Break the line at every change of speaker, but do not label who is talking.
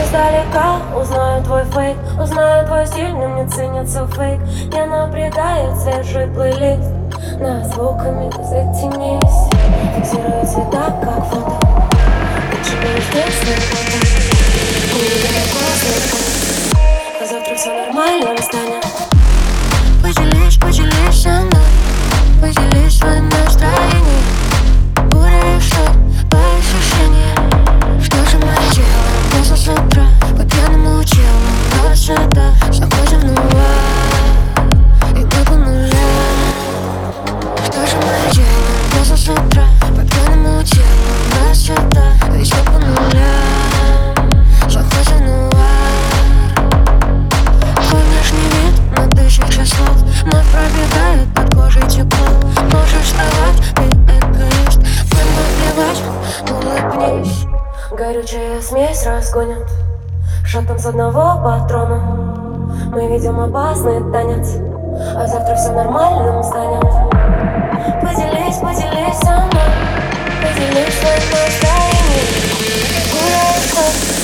издалека узнаю твой фейк, узнаю твой стиль, но мне ценится фейк. Не напрягает свежий плейлист, на звуками затянись. Фиксирую цвета, как фото, почему здесь не фото. А завтра все нормально станет. Поделись со мной, поделись своим настроением. Буря решет по ощущениям. Что же мы делаем? Просто с утра по пьяному телу до сюда заходим в нуар, и мы по нулям. Что же мы делаем? Просто с утра по пьяному телу до сюда, ведь мы по нулям заходим в нуар. Твой внешний вид на тысячи слов вновь пробегает под кожей тепло. Можешь вставать, ты эгоист, нам наплевать, улыбнись. Горючая смесь разгонит шатом с одного патрона. Мы видим опасный танец, а завтра все нормальным станет. Поделись со мной, поделись своим настроением. Буря решет